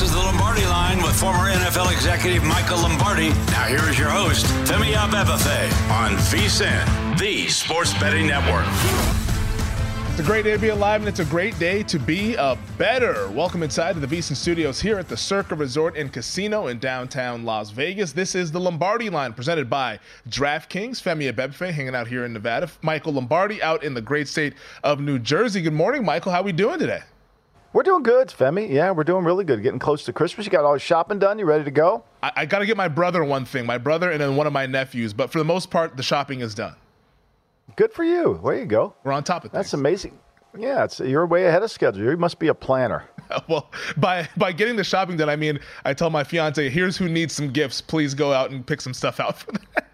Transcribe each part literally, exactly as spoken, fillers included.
is the Lombardi Line with former N F L executive Michael Lombardi. Now here is your host, Femi Abebefe, on VSiN, the Sports Betting Network. It's a great day to be alive, and it's a great day to be a better. Welcome inside to the VSiN Studios here at the Circa Resort and Casino in downtown Las Vegas. This is the Lombardi Line presented by DraftKings. Femi Abebefe hanging out here in Nevada. Michael Lombardi out in the great state of New Jersey. Good morning, Michael. How are we doing today? We're doing good, Femi. Yeah, we're doing really good. Getting close to Christmas. You got all your shopping done? You ready to go? I, I got to get my brother one thing. My brother and then one of my nephews. But for the most part, the shopping is done. Good for you. There you go. We're on top of things. That's amazing. Yeah, it's, you're way ahead of schedule. You must be a planner. Well, by by getting the shopping done, I mean, I tell my fiance, here's who needs some gifts. Please go out and pick some stuff out for that.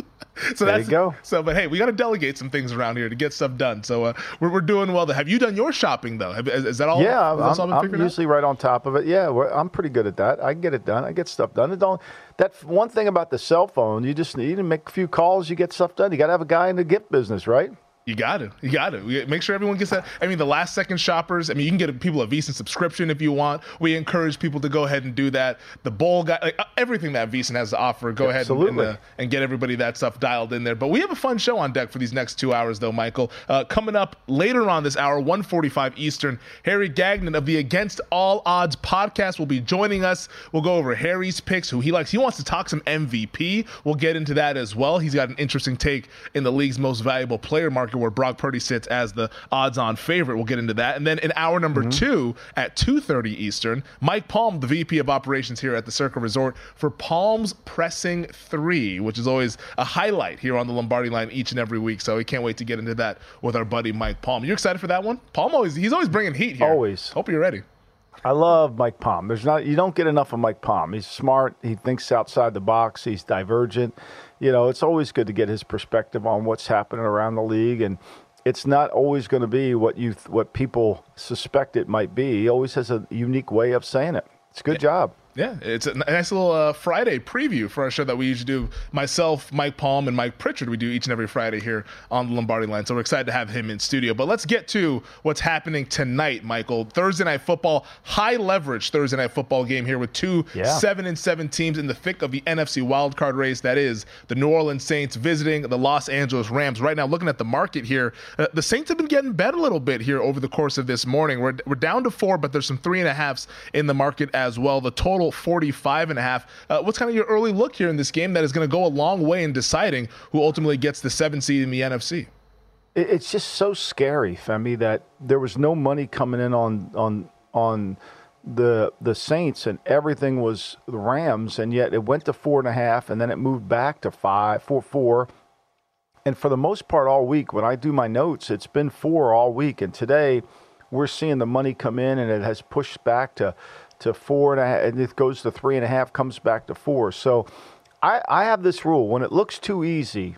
So there that's, you go. So, but hey, we got to delegate some things around here to get stuff done. So uh, we're we're doing well. Have you done your shopping though? Have, is, is that all? Yeah, all I'm, I'm usually out? right on top of it. Yeah, I'm pretty good at that. I can get it done. I get stuff done. It don't. That one thing about the cell phone, you just need to make a few calls. You get stuff done. You got to have a guy in the gift business, right? You got to. You got to. Make sure everyone gets that. I mean, the last second shoppers, I mean, you can get people a VSiN subscription if you want. We encourage people to go ahead and do that. The bowl guy, like everything that VSiN has to offer, go Absolutely. ahead and, and, uh, and get everybody that stuff dialed in there. But we have a fun show on deck for these next two hours, though, Michael. Uh, coming up later on this hour, one forty-five Eastern, Harry Gagnon of the Against All Odds podcast will be joining us. We'll go over Harry's picks, who he likes. He wants to talk some M V P. We'll get into that as well. He's got an interesting take in the league's most valuable player market where Brock Purdy sits as the odds-on favorite. We'll get into that. And then in hour number mm-hmm. two at two thirty Eastern, Mike Palm, the V P of operations here at the Circa Resort, for Palm's Pressing three, which is always a highlight here on the Lombardi Line each and every week. So we can't wait to get into that with our buddy Mike Palm. You excited for that one? Palm always, he's always bringing heat here. Always. Hope you're ready. I love Mike Palm. There's not you don't get enough of Mike Palm. He's smart. He thinks outside the box. He's divergent. You know, it's always good to get his perspective on what's happening around the league, and it's not always going to be what you what people suspect it might be. He always has a unique way of saying it. It's a good yeah. job. Yeah, it's a nice little uh, Friday preview for our show that we usually do. Myself, Mike Palm, and Mike Pritchard, we do each and every Friday here on the Lombardi Line. So we're excited to have him in studio. But let's get to what's happening tonight, Michael. Thursday Night Football, high leverage Thursday Night Football game here with two yeah. seven and seven teams in the thick of the N F C wildcard race. That is the New Orleans Saints visiting the Los Angeles Rams. Right now, looking at the market here, uh, the Saints have been getting bet a little bit here over the course of this morning. We're we're down to four, but there's some three and a halves in the market as well. The total forty-five and a half. Uh, what's kind of your early look here in this game that is going to go a long way in deciding who ultimately gets the seven seed in the N F C? It's just so scary, Femi, that there was no money coming in on on on the the Saints, and everything was the Rams, and yet it went to four and a half, and then it moved back to five, four, four. And for the most part, all week, when I do my notes, it's been four all week, and today we're seeing the money come in, and it has pushed back to. to four and a half, and it goes to three and a half, comes back to four. So I, I have this rule. When it looks too easy,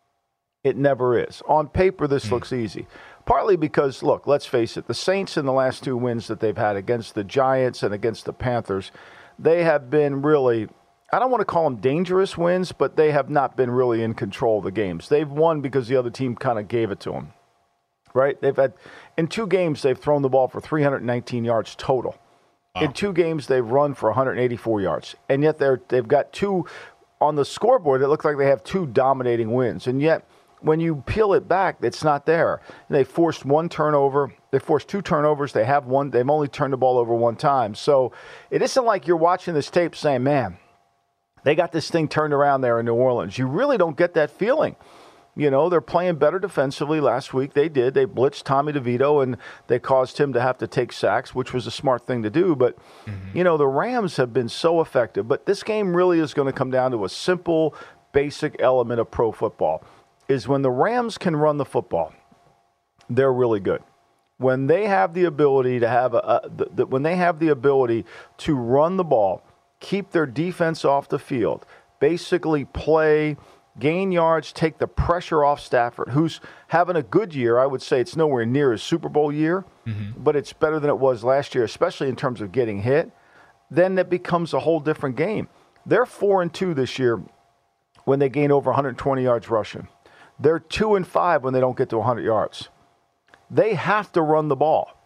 it never is. On paper, this mm-hmm. looks easy. Partly because, look, let's face it, the Saints in the last two wins that they've had against the Giants and against the Panthers, they have been really, I don't want to call them dangerous wins, but they have not been really in control of the games. They've won because the other team kind of gave it to them, right? They've had, in two games, they've thrown the ball for three hundred nineteen yards total. Wow. In two games, they've run for one hundred eighty-four yards. And yet they're, they've got two, on the scoreboard, it looks like they have two dominating wins. And yet, when you peel it back, it's not there. They forced one turnover. They forced two turnovers. They have one. They've only turned the ball over one time. So it isn't like you're watching this tape saying, man, they got this thing turned around there in New Orleans. You really don't get that feeling. You know, they're playing better defensively last week. They did. They blitzed Tommy DeVito, and they caused him to have to take sacks, which was a smart thing to do. But, mm-hmm. you know, the Rams have been so effective. But this game really is going to come down to a simple, basic element of pro football, is when the Rams can run the football, they're really good. When they have the ability to have a, a the, the, when they have the ability to run the ball, keep their defense off the field, basically play – gain yards, take the pressure off Stafford, who's having a good year. I would say it's nowhere near his Super Bowl year, mm-hmm. but it's better than it was last year, especially in terms of getting hit. Then it becomes a whole different game. They're four and two this year when they gain over one hundred twenty yards rushing. They're two and five when they don't get to one hundred yards. They have to run the ball.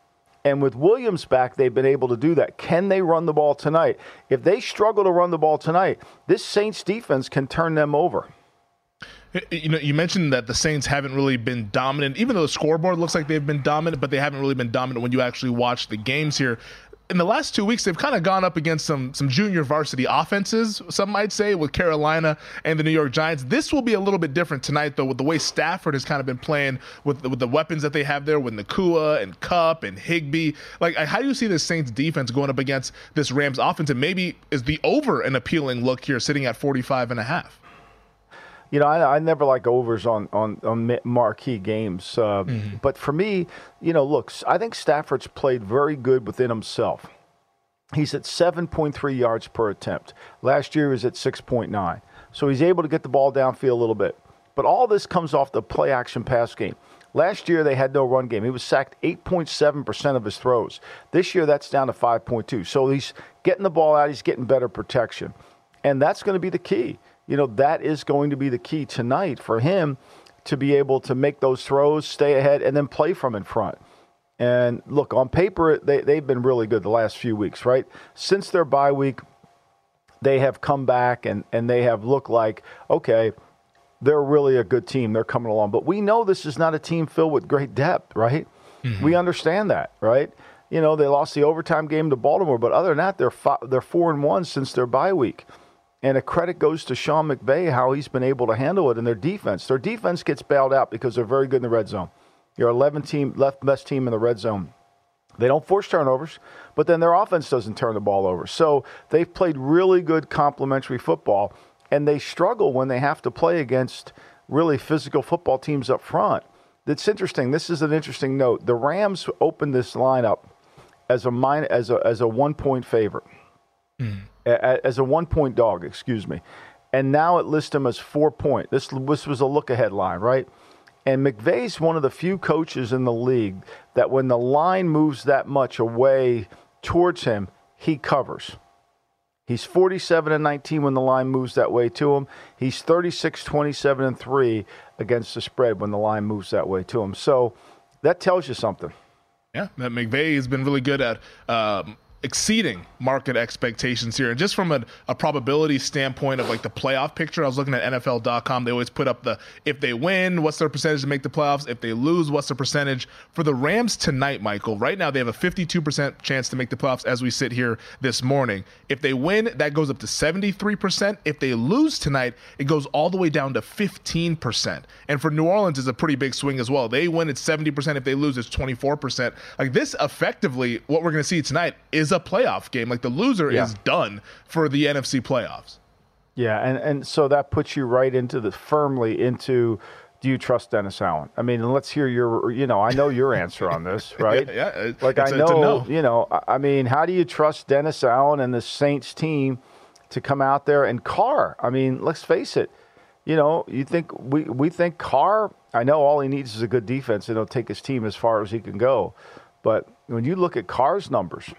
And with Williams back, they've been able to do that. Can they run the ball tonight? If they struggle to run the ball tonight, this Saints defense can turn them over. You know, you mentioned that the Saints haven't really been dominant, even though the scoreboard looks like they've been dominant, but they haven't really been dominant when you actually watch the games here. In the last two weeks, they've kind of gone up against some some junior varsity offenses, some might say, with Carolina and the New York Giants. This will be a little bit different tonight, though, with the way Stafford has kind of been playing with the, with the weapons that they have there with Nacua and Kupp and Higbee. Like, how do you see this Saints defense going up against this Rams offense? And maybe is the over an appealing look here, sitting at forty-five and a half? You know, I, I never like overs on, on, on marquee games. Uh, mm-hmm. But for me, you know, look, I think Stafford's played very good within himself. He's at seven point three yards per attempt. Last year he was at six point nine. So he's able to get the ball downfield a little bit. But all this comes off the play-action pass game. Last year they had no run game. He was sacked eight point seven percent of his throws. This year that's down to five point two. So he's getting the ball out. He's getting better protection. And that's going to be the key. You know, that is going to be the key tonight for him to be able to make those throws, stay ahead, and then play from in front. And look, on paper, they, they've been really good the last few weeks, right? Since their bye week, they have come back and, and they have looked like, okay, they're really a good team. They're coming along. But we know this is not a team filled with great depth, right? Mm-hmm. We understand that, right? You know, they lost the overtime game to Baltimore, but other than that, they're five, they're four and one since their bye week. And a credit goes to Sean McVay, how he's been able to handle it in their defense. Their defense gets bailed out because they're very good in the red zone. You're eleventh team, left best team in the red zone. They don't force turnovers, but then their offense doesn't turn the ball over. So they've played really good complementary football, and they struggle when they have to play against really physical football teams up front. It's interesting. This is an interesting note. The Rams opened this lineup as a min- as a as a one-point favorite. Mm. As a one-point dog, excuse me. And now it lists them as four-point. This, this was a look-ahead line, right? And McVay's one of the few coaches in the league that when the line moves that much away towards him, he covers. He's forty-seven and nineteen when the line moves that way to him. He's thirty-six, twenty-seven and three against the spread when the line moves that way to him. So that tells you something. Yeah, that McVay has been really good at um, exceeding market expectations here. And just from a, a probability standpoint of like the playoff picture, I was looking at N F L dot com. They always put up the, if they win, what's their percentage to make the playoffs? If they lose, what's the percentage? For the Rams tonight, Michael, right now they have a fifty-two percent chance to make the playoffs as we sit here this morning. If they win, that goes up to seventy-three percent. If they lose tonight, it goes all the way down to fifteen percent. And for New Orleans, it's a pretty big swing as well. They win, it's seventy percent. If they lose, it's twenty-four percent. Like this, effectively, what we're going to see tonight is a playoff game. Like the loser yeah. is done for the N F C playoffs. Yeah, and, and so that puts you right into the firmly into, do you trust Dennis Allen? I mean, let's hear your, you know, I know your answer on this, right? yeah, yeah. Like it's I a, know, no. you know, I mean, how do you trust Dennis Allen and the Saints team to come out there and Carr? I mean, let's face it. You know, you think we, we think Carr, I know all he needs is a good defense and he'll take his team as far as he can go. But when you look at Carr's numbers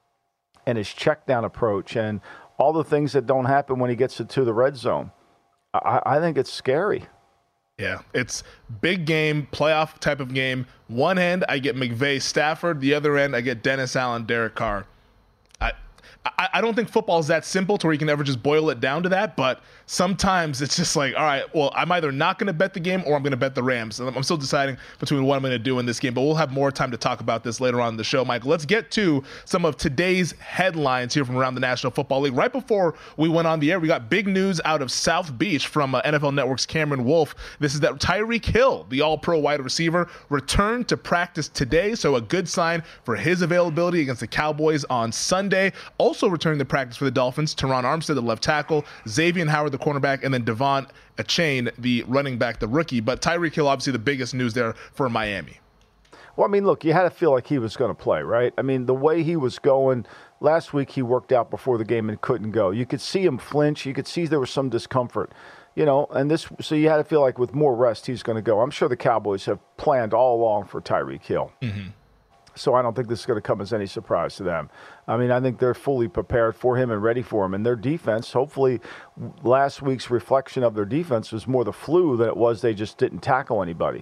and his check down approach and all the things that don't happen when he gets to the red zone, I, I think it's scary. Yeah, it's big game, playoff type of game. One end, I get McVay, Stafford. The other end, I get Dennis Allen, Derek Carr. I, I, I don't think football is that simple to where you can ever just boil it down to that, but sometimes it's just like, all right, well, I'm either not going to bet the game or I'm going to bet the Rams. And I'm still deciding between what I'm going to do in this game, but we'll have more time to talk about this later on in the show, Michael. Let's get to some of today's headlines here from around the National Football League. Right before we went on the air, we got big news out of South Beach from uh, N F L Network's Cameron Wolfe. This is that Tyreek Hill, the all-pro wide receiver, returned to practice today, so a good sign for his availability against the Cowboys on Sunday. Also returning to practice for the Dolphins, Teron Armstead, the left tackle, Xavier Howard, the cornerback, and then Devon Achane, the running back, the rookie. But Tyreek Hill, obviously the biggest news there for Miami. Well, I mean, look, you had to feel like he was going to play, right? I mean, the way he was going, last week he worked out before the game and couldn't go. You could see him flinch. You could see there was some discomfort, you know, and this, so you had to feel like with more rest he's going to go. I'm sure the Cowboys have planned all along for Tyreek Hill. Mm-hmm. So I don't think this is going to come as any surprise to them. I mean, I think they're fully prepared for him and ready for him. And their defense, hopefully last week's reflection of their defense was more the flu than it was they just didn't tackle anybody.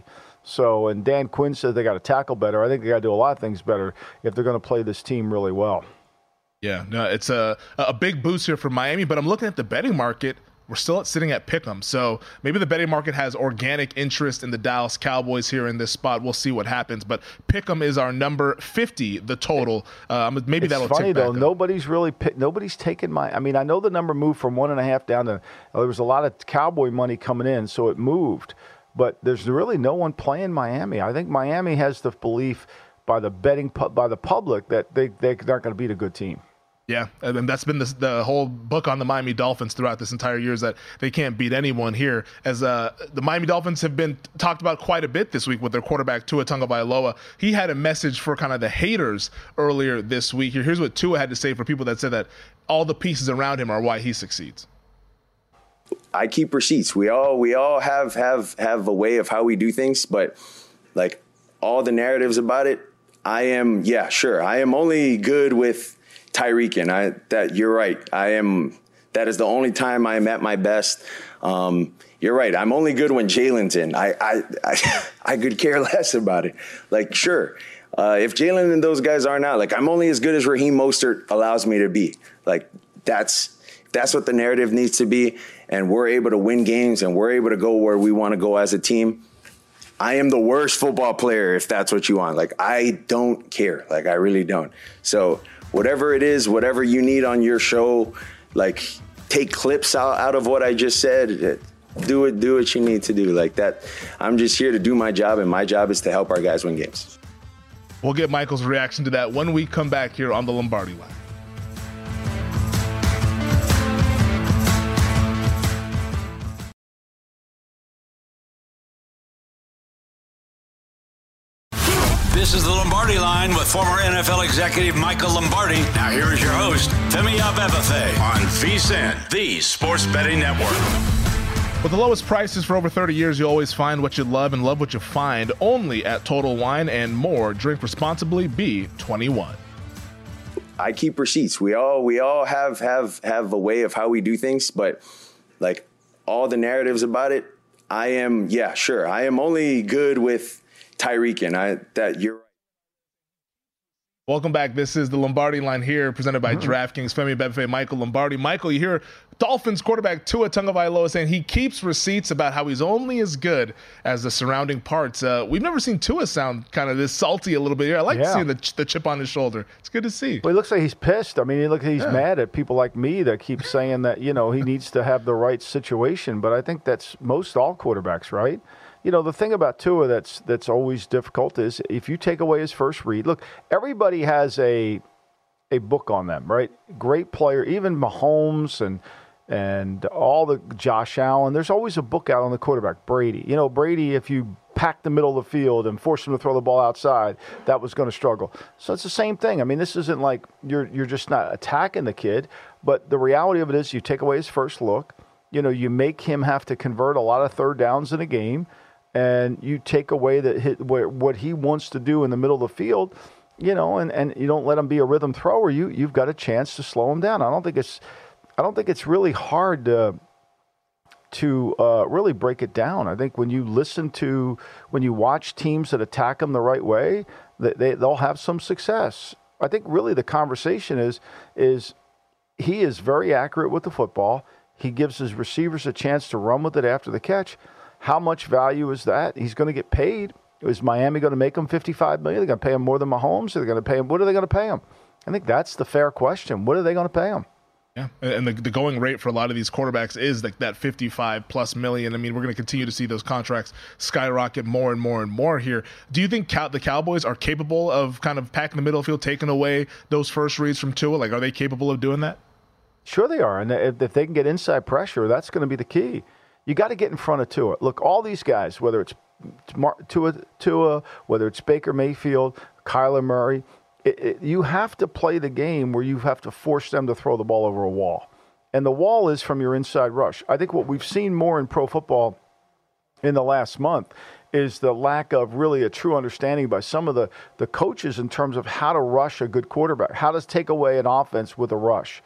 So, and Dan Quinn said they got to tackle better. I think they got to do a lot of things better if they're going to play this team really well. Yeah, no, it's a a big boost here for Miami, but I'm looking at the betting market. We're still sitting at Pick'em, so maybe the betting market has organic interest in the Dallas Cowboys here in this spot. We'll see what happens, but Pick'em is our number fifty, the total. Um, maybe it's that'll funny tick back though. up. Nobody's really pick, nobody's taken my. I mean, I know the number moved from one and a half down to. There was a lot of Cowboy money coming in, so it moved. But there's really no one playing Miami. I think Miami has the belief by the betting by the public that they they're not going to beat a good team. Yeah, and that's been the, the whole book on the Miami Dolphins throughout this entire year is that they can't beat anyone here. As uh, the Miami Dolphins have been talked about quite a bit this week with their quarterback Tua Tagovailoa. He had a message for kind of the haters earlier this week. Here's what Tua had to say for people that said that all the pieces around him are why he succeeds. I keep receipts. We all we all have have have a way of how we do things, but like all the narratives about it, I am yeah sure I am only good with Tyreek, and I that you're right. I am. That is the only time I am at my best. Um, you're right. I'm only good when Jalen's in. I I I, I could care less about it. Like sure, uh, if Jalen and those guys aren't out, like I'm only as good as Raheem Mostert allows me to be. Like that's that's what the narrative needs to be, and we're able to win games, and we're able to go where we want to go as a team. I am the worst football player if that's what you want. Like I don't care. Like I really don't. So. Whatever it is, whatever you need on your show, like take clips out, out of what I just said. Do it, do what you need to do like that. I'm just here to do my job, and my job is to help our guys win games. We'll get Michael's reaction to that when we come back here on the Lombardi Line. This is the Lombardi Line with former N F L executive Michael Lombardi. Now here is your host, Femi Abebefe, on VSiN, the Sports Betting Network. With the lowest prices for over thirty years, you always find what you love and love what you find only at Total Wine and More. Drink responsibly. Be twenty-one. I keep receipts. We all we all have have have a way of how we do things, but like all the narratives about it, I am yeah sure I am only good with Tyreek, and I that you're right. Welcome back. This is the Lombardi Line here, presented by mm-hmm. DraftKings. Femi Abebefe, Michael Lombardi. Michael, you hear Dolphins quarterback Tua Tagovailoa saying he keeps receipts about how he's only as good as the surrounding parts. Uh, we've never seen Tua sound kind of this salty a little bit here. I like yeah. seeing the, the chip on his shoulder. It's good to see. Well, he looks like he's pissed. I mean, he looks like he's yeah. mad at people like me that keep saying that, you know, he needs to have the right situation. But I think that's most all quarterbacks, right? You know, the thing about Tua that's that's always difficult is if you take away his first read. Look, everybody has a a book on them, right? Great player, even Mahomes and and all the Josh Allen. There's always a book out on the quarterback. Brady, you know, Brady, if you pack the middle of the field and force him to throw the ball outside, that was going to struggle. So it's the same thing. I mean, this isn't like you're you're just not attacking the kid, but the reality of it is you take away his first look. You know, you make him have to convert a lot of third downs in a game. And you take away the hit, what he wants to do in the middle of the field, you know, and, and you don't let him be a rhythm thrower. You you've got a chance to slow him down. I don't think it's, I don't think it's really hard to to uh, really break it down. I think when you listen to, when you watch teams that attack him the right way, they, they they'll have some success. I think really the conversation is is he is very accurate with the football. He gives his receivers a chance to run with it after the catch. How much value is that? He's going to get paid. Is Miami going to make him fifty-five million dollars? They're going to pay him more than Mahomes? Are they going to pay him? What are they going to pay him? I think that's the fair question. What are they going to pay him? Yeah, and the, the going rate for a lot of these quarterbacks is like that fifty-five plus million. I mean, we're going to continue to see those contracts skyrocket more and more and more here. Do you think Cow- the Cowboys are capable of kind of packing the middle field, taking away those first reads from Tua? Like, are they capable of doing that? Sure they are. And if, if they can get inside pressure, that's going to be the key. You got to get in front of Tua. Look, all these guys, whether it's Tua, Tua, whether it's Baker Mayfield, Kyler Murray, it, it, you have to play the game where you have to force them to throw the ball over a wall. And the wall is from your inside rush. I think what we've seen more in pro football in the last month is the lack of really a true understanding by some of the, the coaches in terms of how to rush a good quarterback, how to take away an offense with a rush.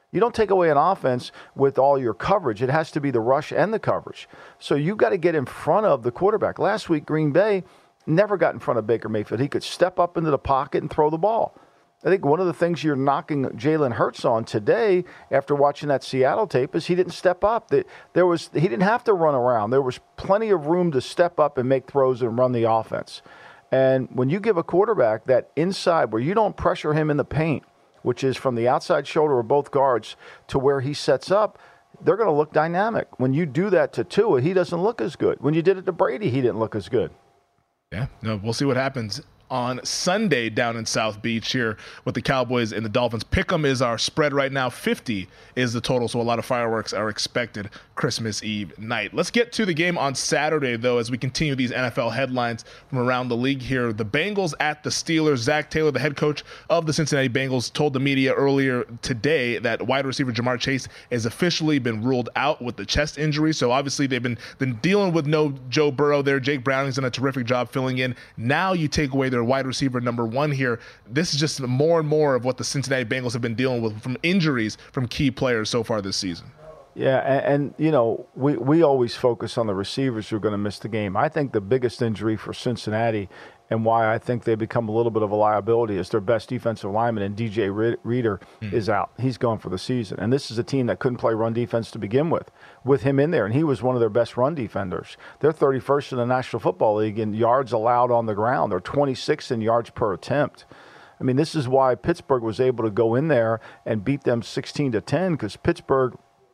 You don't take away an offense with all your coverage. It has to be the rush and the coverage. So you've got to get in front of the quarterback. Last week, Green Bay never got in front of Baker Mayfield. He could step up into the pocket and throw the ball. I think one of the things you're knocking Jalen Hurts on today after watching that Seattle tape is he didn't step up. There was, he didn't have to run around. There was plenty of room to step up and make throws and run the offense. And when you give a quarterback that inside where you don't pressure him in the paint, which is from the outside shoulder of both guards to where he sets up, they're going to look dynamic. When you do that to Tua, he doesn't look as good. When you did it to Brady, he didn't look as good. Yeah, no, we'll see what happens on Sunday down in South Beach here with the Cowboys and the Dolphins. Pick'em is our spread right now. fifty is the total, so a lot of fireworks are expected Christmas Eve night. Let's get to the game on Saturday, though, as we continue these N F L headlines from around the league here. The Bengals at the Steelers. Zach Taylor, the head coach of the Cincinnati Bengals, told the media earlier today that wide receiver Jamar Chase has officially been ruled out with the chest injury. So obviously they've been, been dealing with no Joe Burrow there. Jake Browning's done a terrific job filling in. Now you take away their wide receiver number one here. This is just more and more of what the Cincinnati Bengals have been dealing with from injuries from key players so far this season. Yeah, and, and you know, we, we always focus on the receivers who are going to miss the game. I think the biggest injury for Cincinnati and why I think they become a little bit of a liability is their best defensive lineman, and D J Reader mm. is out. He's gone for the season. And this is a team that couldn't play run defense to begin with, with him in there, and he was one of their best run defenders. They're thirty-first in the National Football League in yards allowed on the ground. They're twenty-sixth in yards per attempt. I mean, this is why Pittsburgh was able to go in there and beat them sixteen to ten, because Pittsburgh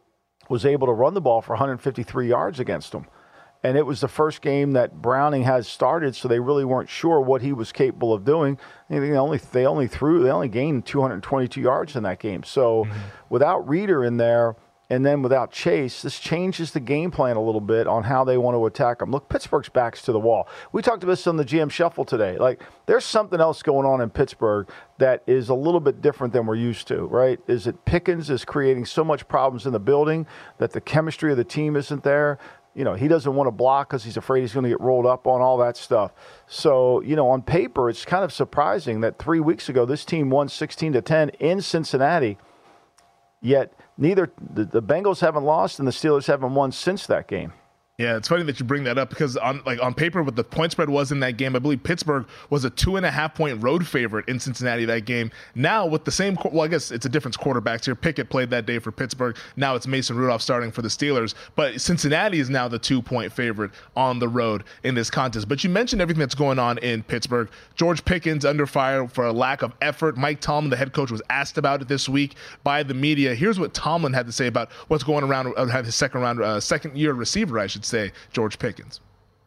was able to run the ball for one hundred fifty-three yards against them. And it was the first game that Browning has started, so they really weren't sure what he was capable of doing. They only they only threw they only gained two hundred twenty-two yards in that game. So mm-hmm. without Reader in there, and then without Chase, this changes the game plan a little bit on how they want to attack them. Look, Pittsburgh's back's to the wall. We talked about this on the G M Shuffle today. Like, there's something else going on in Pittsburgh that is a little bit different than we're used to, right? Is it Pickens is creating so much problems in the building that the chemistry of the team isn't there? You know, he doesn't want to block because he's afraid he's going to get rolled up on, all that stuff. So, you know, on paper, it's kind of surprising that three weeks ago this team won sixteen to ten in Cincinnati, yet neither the, the Bengals haven't lost and the Steelers haven't won since that game. Yeah, it's funny that you bring that up because on like on paper, what the point spread was in that game, I believe Pittsburgh was a two and a half point road favorite in Cincinnati that game. Now with the same, well, I guess it's a difference quarterbacks here. Pickett played that day for Pittsburgh. Now it's Mason Rudolph starting for the Steelers. But Cincinnati is now the two point favorite on the road in this contest. But you mentioned everything that's going on in Pittsburgh. George Pickens under fire for a lack of effort. Mike Tomlin, the head coach, was asked about it this week by the media. Here's what Tomlin had to say about what's going around, uh, his second round, uh, second year receiver, I should say, George Pickens.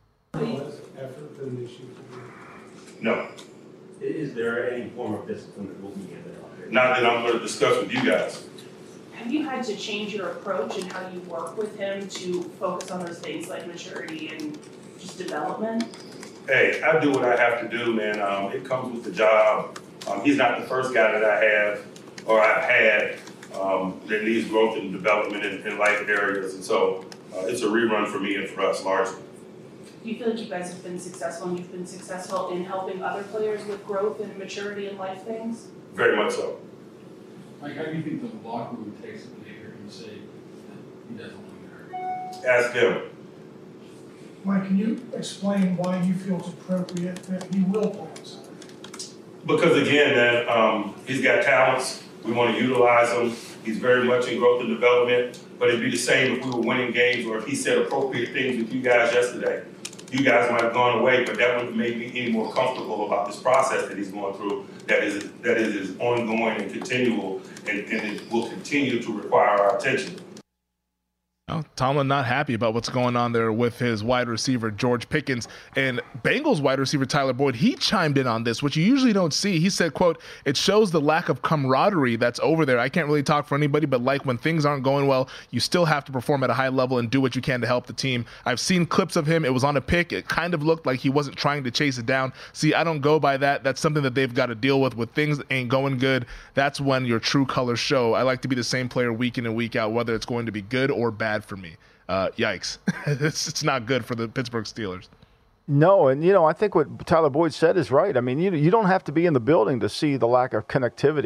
No. Is there any form of discipline that will be given? Not that I'm going to discuss with you guys. Have you had to change your approach and how you work with him to focus on those things like maturity and just development? Hey, I do what I have to do, man. Um, it comes with the job. Um, he's not the first guy that I have or I've had um, that needs growth and development in, in life areas. And so uh, it's a rerun for me and for us largely. Do you feel like you guys have been successful and you've been successful in helping other players with growth and maturity in life things? Very much so. Mike, how do you think the locker room takes it when they hear him say that he doesn't want to get hurt? Ask them. Mike, can you explain why you feel it's appropriate that he will play on Saturday? Because again, man, um, he's got talents. We want to utilize him. He's very much in growth and development. But it'd be the same if we were winning games or if he said appropriate things with you guys yesterday. You guys might have gone away, but that wouldn't make me any more comfortable about this process that he's going through. That is that is ongoing and continual, and, and it will continue to require our attention. Well, Tomlin not happy about what's going on there with his wide receiver, George Pickens. And Bengals wide receiver, Tyler Boyd, he chimed in on this, which you usually don't see. He said, quote, "It shows the lack of camaraderie that's over there. I can't really talk for anybody, but like when things aren't going well, you still have to perform at a high level and do what you can to help the team. I've seen clips of him. It was on a pick. It kind of looked like he wasn't trying to chase it down. See, I don't go by that. That's something that they've got to deal with. With things that ain't going good, that's when your true colors show. I like to be the same player week in and week out, whether it's going to be good or bad for me." Uh, yikes. it's, it's not good for the Pittsburgh Steelers. No, and, you know, I think what Tyler Boyd said is right. I mean, you you don't have to be in the building to see the lack of connectivity.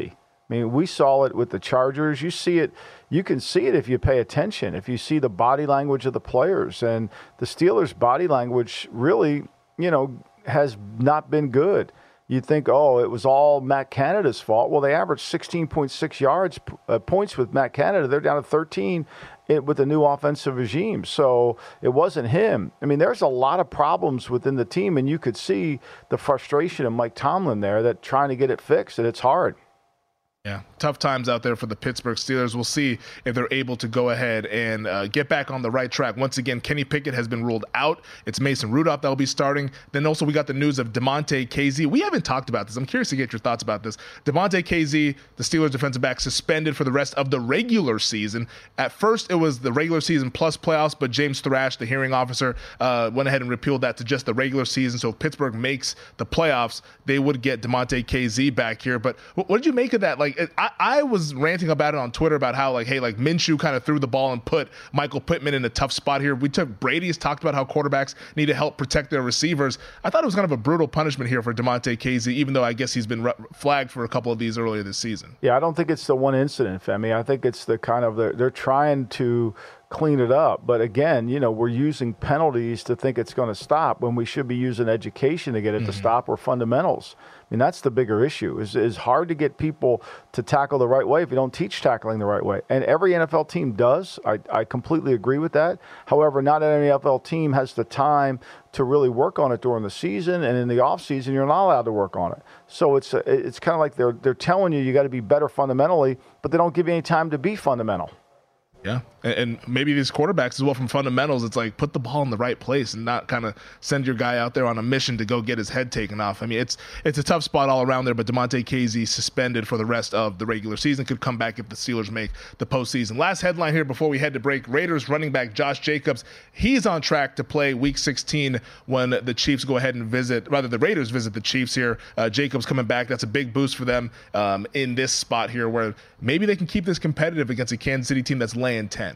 I mean, we saw it with the Chargers. You see it. You can see it if you pay attention, if you see the body language of the players. And the Steelers' body language really, you know, has not been good. You'd think, oh, it was all Matt Canada's fault. Well, they averaged sixteen point six yards uh, points with Matt Canada. They're down to thirteen it, with the new offensive regime. So it wasn't him. I mean, there's a lot of problems within the team, and you could see the frustration of Mike Tomlin there that trying to get it fixed, and it's hard. Yeah, tough times out there for the Pittsburgh Steelers. We'll see if they're able to go ahead and uh, get back on the right track. Once again, Kenny Pickett has been ruled out. It's Mason Rudolph that will be starting. Then also we got the news of Damontae Kazee. We haven't talked about this. I'm curious to get your thoughts about this. Damontae Kazee, the Steelers defensive back, suspended for the rest of the regular season. At first, it was the regular season plus playoffs, but James Thrash, the hearing officer, uh, went ahead and repealed that to just the regular season. So if Pittsburgh makes the playoffs, they would get Damontae Kazee back here. But what, what did you make of that? Like, I, I was ranting about it on Twitter about how, like, hey, like Minshew kind of threw the ball and put Michael Pittman in a tough spot here. We took Brady's talked about how quarterbacks need to help protect their receivers. I thought it was kind of a brutal punishment here for Damontae Kazee, even though I guess he's been re- flagged for a couple of these earlier this season. Yeah, I don't think it's the one incident, Femi. I think it's the kind of, the, they're trying to clean it up. But again, you know, we're using penalties to think it's going to stop when we should be using education to get it mm-hmm. to stop, or fundamentals. I mean, that's the bigger issue. Is is hard to get people to tackle the right way if you don't teach tackling the right way. And every N F L team does. I, I completely agree with that. However, not every N F L team has the time to really work on it during the season, and in the off season, you're not allowed to work on it. So it's a, it's kind of like they're they're telling you you got to be better fundamentally, but they don't give you any time to be fundamental. Yeah, and maybe these quarterbacks as well, from fundamentals, it's like put the ball in the right place and not kind of send your guy out there on a mission to go get his head taken off. I mean, it's it's a tough spot all around there, but Damontae Kazee suspended for the rest of the regular season, could come back if the Steelers make the postseason. Last headline here before we head to break, Raiders running back Josh Jacobs, he's on track to play week sixteen when the Chiefs go ahead and visit, rather the Raiders visit the Chiefs here. Uh, Jacobs coming back, that's a big boost for them um, in this spot here where maybe they can keep this competitive against a Kansas City team that's laying ten.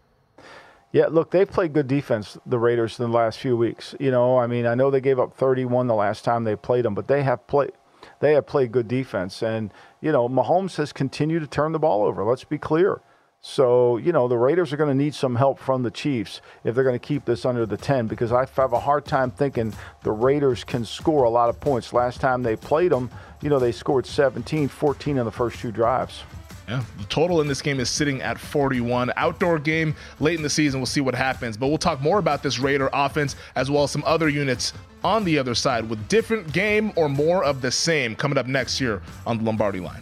Yeah, look, they've played good defense, the Raiders, in the last few weeks. You know, I mean, I know they gave up thirty-one the last time they played them, but they have played they have played good defense. And, you know, Mahomes has continued to turn the ball over. Let's be clear. So, you know, the Raiders are going to need some help from the Chiefs if they're going to keep this under the ten, because I have a hard time thinking the Raiders can score a lot of points. Last time they played them, you know, they scored seventeen, fourteen in the first two drives. Yeah, the total in this game is sitting at forty-one. Outdoor game late in the season. We'll see what happens. But we'll talk more about this Raider offense as well as some other units on the other side with different game or more of the same coming up next year on the Lombardi Line.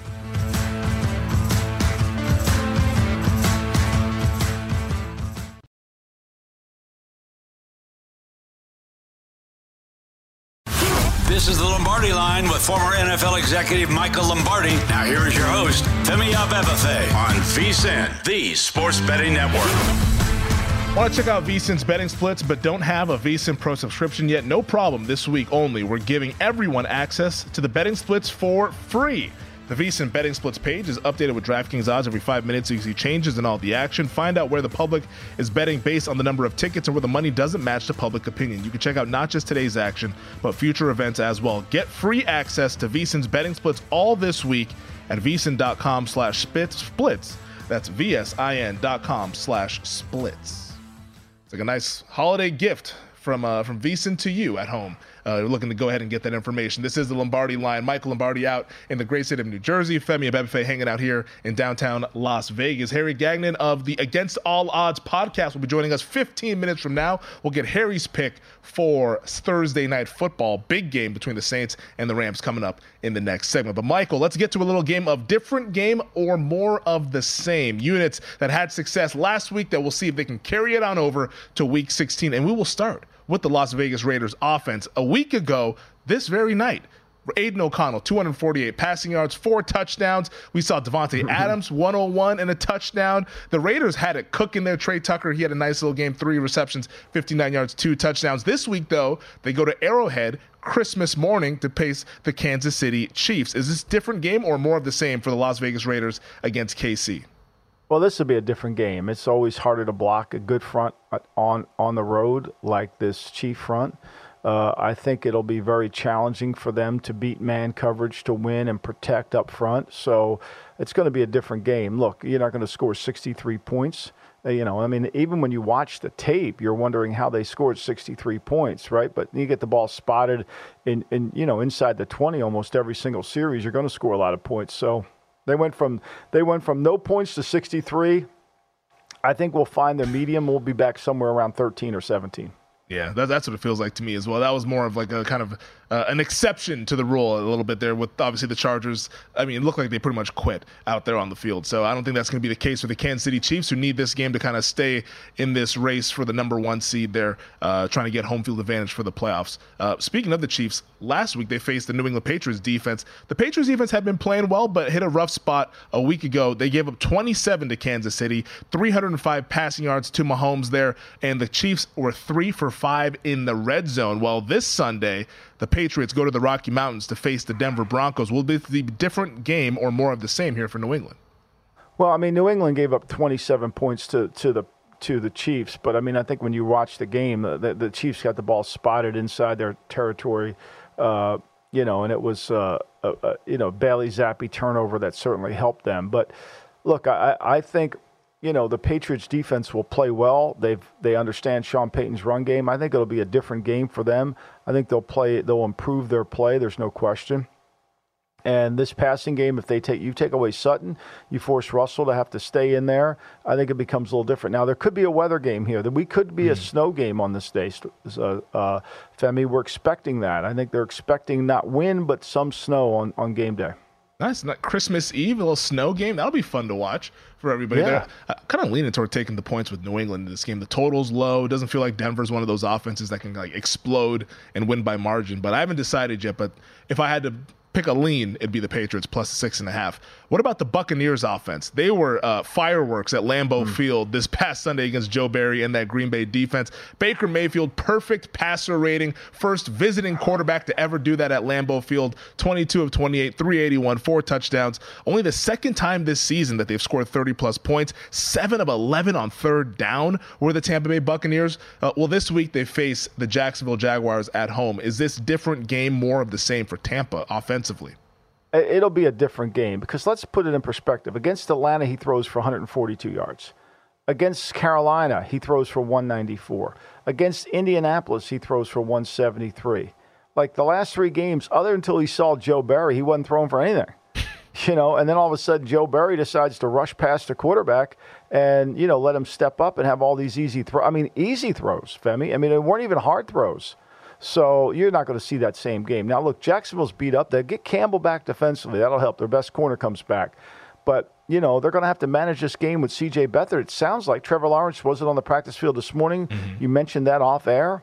This is the Lombardi Line with former N F L executive Michael Lombardi. Now here is your host, Femi Abebefe, on VSiN, the Sports Betting Network. Want to check out VSiN's betting splits but don't have a VSiN Pro subscription yet? No problem. This week only, we're giving everyone access to the betting splits for free. The VSiN Betting Splits page is updated with DraftKings odds every five minutes so you see changes in all the action. Find out where the public is betting based on the number of tickets and where the money doesn't match the public opinion. You can check out not just today's action, but future events as well. Get free access to VSiN's Betting Splits all this week at VSiN.com slash splits. That's V-S-I-N dot com slash splits. It's like a nice holiday gift from uh, from VSiN to you at home. Uh, you're looking to go ahead and get that information. This is the Lombardi Line. Michael Lombardi out in the great state of New Jersey. Femi Abebefe hanging out here in downtown Las Vegas. Harry Gagnon of the Against All Odds podcast will be joining us fifteen minutes from now. We'll get Harry's pick for Thursday Night Football. Big game between the Saints and the Rams coming up in the next segment. But Michael, let's get to a little game of different game or more of the same. Units that had success last week that we'll see if they can carry it on over to week sixteen. And we will start with the Las Vegas Raiders offense. A week ago, this very night, Aiden O'Connell, two hundred forty-eight passing yards, four touchdowns. We saw Devontae Adams, one oh one and a touchdown. The Raiders had it cooking there. Trey Tucker, he had a nice little game, three receptions, fifty-nine yards, two touchdowns. This week, though, they go to Arrowhead Christmas morning to face the Kansas City Chiefs. Is this a different game or more of the same for the Las Vegas Raiders against K C? Well, this will be a different game. It's always harder to block a good front on on the road like this Chief front. Uh, I think it'll be very challenging for them to beat man coverage to win and protect up front. So it's going to be a different game. Look, you're not going to score sixty-three points. Uh, you know, I mean, even when you watch the tape, you're wondering how they scored sixty-three points, right? But you get the ball spotted in, in you know, inside the twenty almost every single series, you're going to score a lot of points. So they went from they went from no points to sixty-three. I think we'll find their medium. We'll be back somewhere around thirteen or seventeen. Yeah, that, that's what it feels like to me as well. That was more of like a kind of uh, an exception to the rule a little bit there with obviously the Chargers. I mean, it looked like they pretty much quit out there on the field. So I don't think that's going to be the case for the Kansas City Chiefs, who need this game to kind of stay in this race for the number one seed there, uh, trying to get home field advantage for the playoffs. Uh, speaking of the Chiefs, last week they faced the New England Patriots defense. The Patriots defense had been playing well, but hit a rough spot a week ago. They gave up twenty-seven to Kansas City, three hundred five passing yards to Mahomes there, and the Chiefs were three for five in the red zone. Well, this Sunday, the Patriots go to the Rocky Mountains to face the Denver Broncos. Will this be a different game or more of the same here for New England? Well, I mean, New England gave up twenty-seven points to, to the to the Chiefs, but I mean, I think when you watch the game, the, the Chiefs got the ball spotted inside their territory, uh, you know, and it was uh, a, a you know Bailey Zappi turnover that certainly helped them. But look, I, I think. You know, the Patriots defense will play well. They've they understand Sean Payton's run game. I think it'll be a different game for them. I think they'll play they'll improve their play, there's no question. And this passing game, if they take you take away Sutton, you force Russell to have to stay in there, I think it becomes a little different. Now, there could be a weather game here. We could be mm. a snow game on this day. Uh, uh, Femi, we're expecting that. I think they're expecting not wind, but some snow on, on game day. Nice. Not Christmas Eve, a little snow game. That'll be fun to watch for everybody. Yeah. There. I'm kind of leaning toward taking the points with New England in this game. The total's low. It doesn't feel like Denver's one of those offenses that can like explode and win by margin. But I haven't decided yet. But if I had to pick a lean, it'd be the Patriots plus six and a half. What about the Buccaneers offense? They were uh, fireworks at Lambeau mm. Field this past Sunday against Joe Barry and that Green Bay defense. Baker Mayfield, perfect passer rating, first visiting quarterback to ever do that at Lambeau Field, twenty-two of twenty-eight, three eighty-one, four touchdowns. Only the second time this season that they've scored thirty plus points. seven of eleven on third down were the Tampa Bay Buccaneers. Uh, well, this week they face the Jacksonville Jaguars at home. Is this different game, more of the same for Tampa offensively? It'll be a different game because let's put it in perspective. Against Atlanta, he throws for one hundred forty-two yards. Against Carolina, he throws for one ninety-four. Against Indianapolis, he throws for one seventy-three. Like the last three games, other until he saw Joe Barry, he wasn't throwing for anything. You know, and then all of a sudden Joe Barry decides to rush past the quarterback and, you know, let him step up and have all these easy throws. I mean, easy throws, Femi. I mean, they weren't even hard throws. So you're not going to see that same game. Now, look, Jacksonville's beat up. They'll get Campbell back defensively. That'll help. Their best corner comes back. But, you know, they're going to have to manage this game with C J Beathard. It sounds like Trevor Lawrence wasn't on the practice field this morning. Mm-hmm. You mentioned that off air.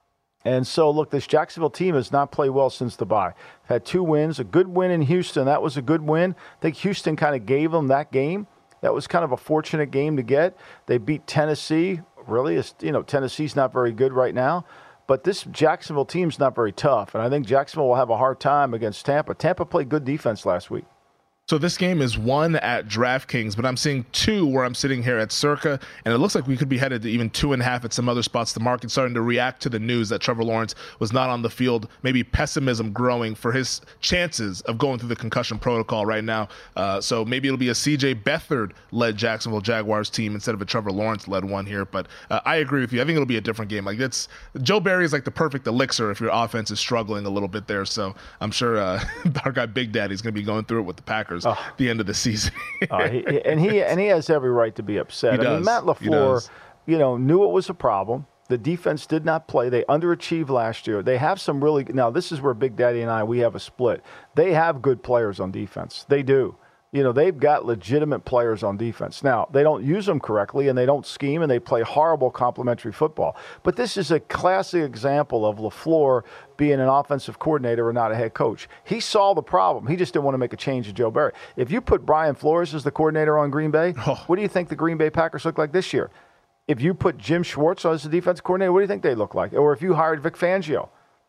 And so, look, this Jacksonville team has not played well since the bye. Had two wins, a good win in Houston. That was a good win. I think Houston kind of gave them that game. That was kind of a fortunate game to get. They beat Tennessee. Really, it's, you know, Tennessee's not very good right now. But this Jacksonville team's not very tough, and I think Jacksonville will have a hard time against Tampa. Tampa played good defense last week. So this game is one at DraftKings, but I'm seeing two where I'm sitting here at Circa, and it looks like we could be headed to even two and a half at some other spots. The market's starting to react to the news that Trevor Lawrence was not on the field. Maybe pessimism growing for his chances of going through the concussion protocol right now. Uh, so maybe it'll be a C J Beathard-led Jacksonville Jaguars team instead of a Trevor Lawrence-led one here. But uh, I agree with you. I think it'll be a different game. Like that's Joe Barry is like the perfect elixir if your offense is struggling a little bit there. So I'm sure uh, our guy Big Daddy is going to be going through it with the Packers. Oh. The end of the season. uh, he, and he and he has every right to be upset. He I does. mean, Matt LaFleur, you know, knew it was a problem. The defense did not play. They underachieved last year. They have some really – now, this is where Big Daddy and I, we have a split. They have good players on defense. They do. You know, they've got legitimate players on defense. Now, they don't use them correctly, and they don't scheme, and they play horrible complementary football. But this is a classic example of LaFleur being an offensive coordinator and not a head coach. He saw the problem. He just didn't want to make a change to Joe Barry. If you put Brian Flores as the coordinator on Green Bay, oh. what do you think the Green Bay Packers look like this year? If you put Jim Schwartz as the defense coordinator, what do you think they look like? Or if you hired Vic Fangio,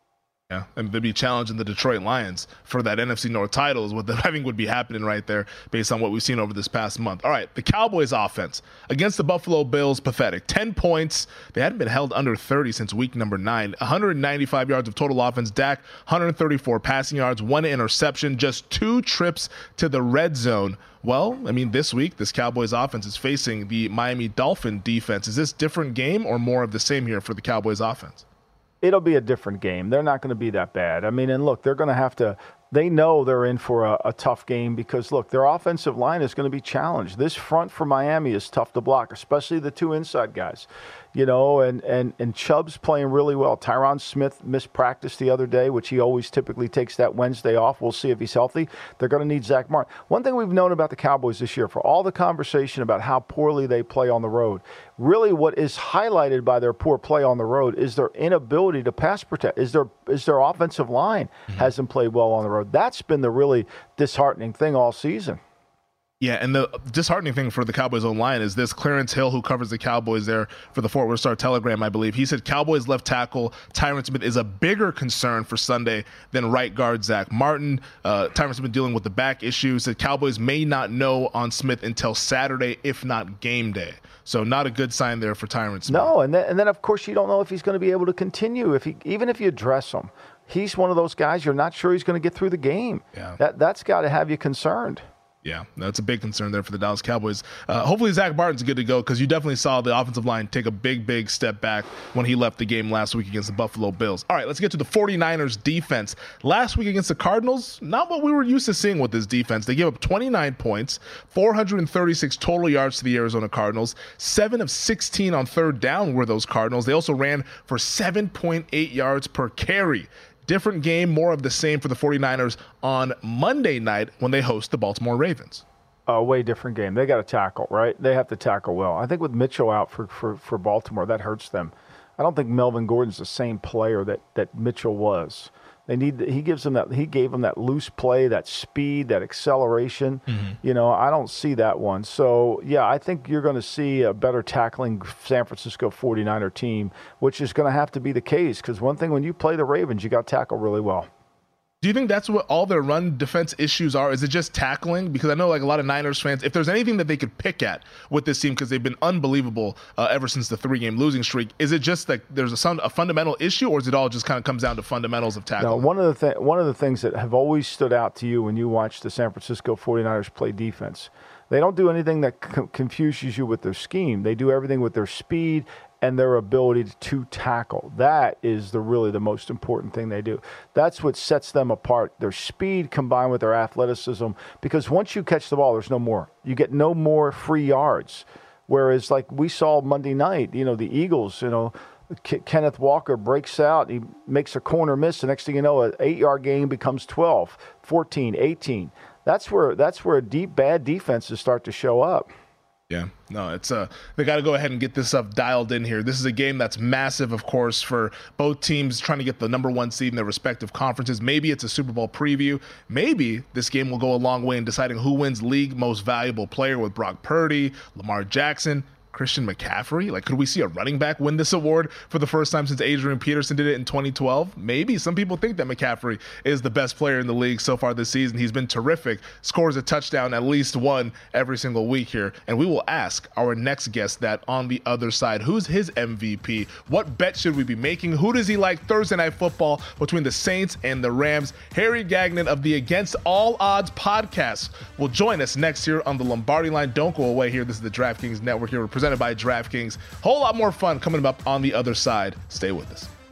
Yeah, and they'd be challenging the Detroit Lions for that N F C North title is what I think would be happening right there based on what we've seen over this past month. All right, the Cowboys offense against the Buffalo Bills, pathetic. ten points. They hadn't been held under thirty since week number nine. one hundred ninety-five yards of total offense. Dak, one hundred thirty-four passing yards, one interception, just two trips to the red zone. Well, I mean, this week, this Cowboys offense is facing the Miami Dolphin defense. Is this different game or more of the same here for the Cowboys offense? It'll be a different game. They're not going to be that bad. I mean, and look, they're going to have to – they know they're in for a, a tough game because, look, their offensive line is going to be challenged. This front for Miami is tough to block, especially the two inside guys. You know, and, and, and Chubb's playing really well. Tyron Smith missed practice the other day, which he always typically takes that Wednesday off. We'll see if he's healthy. They're going to need Zach Martin. One thing we've known about the Cowboys this year, for all the conversation about how poorly they play on the road, really what is highlighted by their poor play on the road is their inability to pass protect, is their, is their offensive line mm-hmm. hasn't played well on the road. That's been the really disheartening thing all season. Yeah, and the disheartening thing for the Cowboys' own line is this. Clarence Hill, who covers the Cowboys there for the Fort Worth Star-Telegram, I believe, he said Cowboys left tackle Tyron Smith is a bigger concern for Sunday than right guard Zach Martin. Uh, Tyron Smith dealing with the back issue. Said Cowboys may not know on Smith until Saturday, if not game day. So not a good sign there for Tyron Smith. No, and then, and then of course you don't know if he's going to be able to continue. If he, even if you address him, he's one of those guys you're not sure he's going to get through the game. Yeah. That, that's got to have you concerned. Yeah, that's a big concern there for the Dallas Cowboys. Uh, hopefully Zach Martin's good to go because you definitely saw the offensive line take a big, big step back when he left the game last week against the Buffalo Bills. All right, let's get to the 49ers defense. Last week against the Cardinals, not what we were used to seeing with this defense. They gave up twenty-nine points, four hundred thirty-six total yards to the Arizona Cardinals. seven of sixteen on third down were those Cardinals. They also ran for seven point eight yards per carry. Different game, more of the same for the 49ers on Monday night when they host the Baltimore Ravens. A way different game. They got to tackle, right? They have to tackle well. I think with Mitchell out for, for, for Baltimore, that hurts them. I don't think Melvin Gordon's the same player that, that Mitchell was. They need. He gives them that. He gave them that loose play, that speed, that acceleration. Mm-hmm. You know, I don't see that one. So yeah, I think you're going to see a better tackling San Francisco 49er team, which is going to have to be the case because one thing when you play the Ravens, you got to tackle really well. Do you think that's what all their run defense issues are? Is it just tackling? Because I know like a lot of Niners fans, if there's anything that they could pick at with this team, because they've been unbelievable uh, ever since the three-game losing streak, is it just like there's a, a fundamental issue, or is it all just kind of comes down to fundamentals of tackling? No, one of the th- one of the things that have always stood out to you when you watch the San Francisco 49ers play defense, they don't do anything that c- confuses you with their scheme. They do everything with their speed and their ability to tackle. That is the really the most important thing they do. That's what sets them apart, their speed combined with their athleticism, because once you catch the ball, there's no more. You get no more free yards. Whereas like we saw Monday night, you know, the Eagles, you know, K- Kenneth Walker breaks out, he makes a corner miss, the next thing you know, an eight-yard game becomes twelve, fourteen, eighteen. That's where that's where deep bad defenses start to show up. Yeah, no, it's uh, they got to go ahead and get this stuff dialed in here. This is a game that's massive, of course, for both teams trying to get the number one seed in their respective conferences. Maybe it's a Super Bowl preview. Maybe this game will go a long way in deciding who wins league most valuable player with Brock Purdy, Lamar Jackson, Christian McCaffrey. Like, could we see a running back win this award for the first time since Adrian Peterson did it in twenty twelve? Maybe. Some people think that McCaffrey is the best player in the league so far this season. He's been terrific, scores a touchdown, at least one every single week here. And we will ask our next guest that on the other side. Who's his M V P? What bet should we be making? Who does he like Thursday Night Football between the Saints and the Rams? Harry Gagnon of the Against All Odds podcast will join us next year on the Lombardi Line. Don't go away here. This is the DraftKings Network here. We're presented by DraftKings. Whole lot more fun coming up on the other side. Stay with us.